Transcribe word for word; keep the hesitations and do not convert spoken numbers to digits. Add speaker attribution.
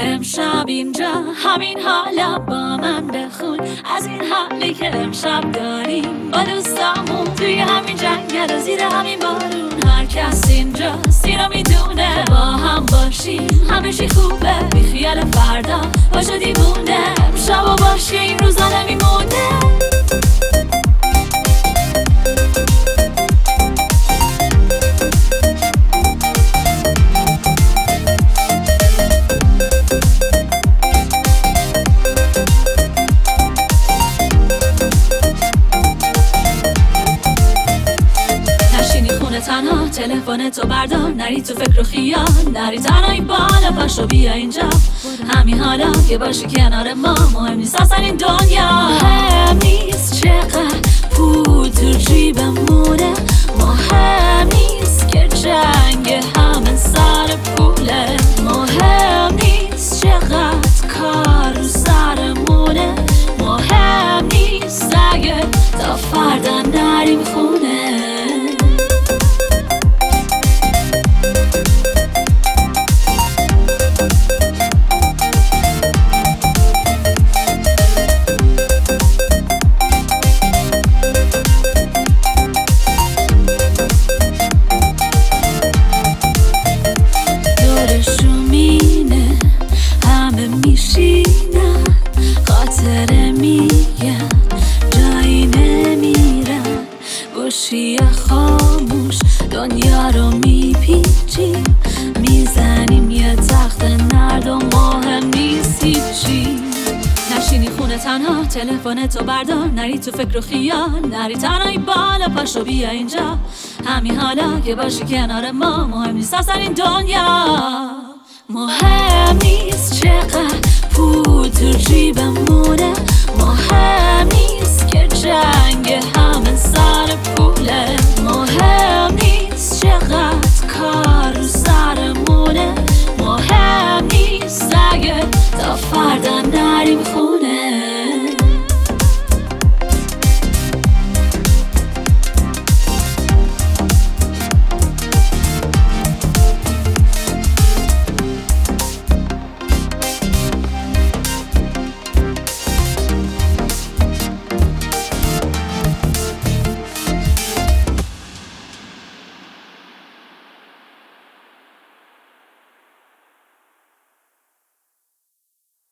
Speaker 1: امشب اینجا همین حالا با من بخون از این حالی که امشب داریم با دوستامون توی همین جنگل زیر همین بارون. هر کس اینجا سینو میدونه با هم باشیم همه چی خوبه، بی خیال فردا باشو دیوونه. امشب و باشه این روزا نمیمونه. تنها تلفن تو بردار، نری تو فکر و خیال، نری تنهایی بالا پاشو بیا اینجا همین حالا که باشی کنار ما. مهم نیست اصلا این دنیا، مهم نیست چقدر پول تو جیبمونه، مهم نیست که جنگ همه سر پوله، مهم نیست چقدر کار رو سرمونه، مهم نیست اگه تا فردا نریم خونه. گوشی خاموش دنیا رو میپیچیم، میزنیم یه تخت نرد و مهم نیست هیچی. نشینی خونه تنها تلفن تو بردار، نری تو فکر و خیال، نری تنهایی بالا پاشو بیا اینجا همین حالا که باشی کنار ما. مهم نیست اصلا این دنیا، مهم نیست چقدر پول تو جیبمونه، مهم نیست که جنگ همه سر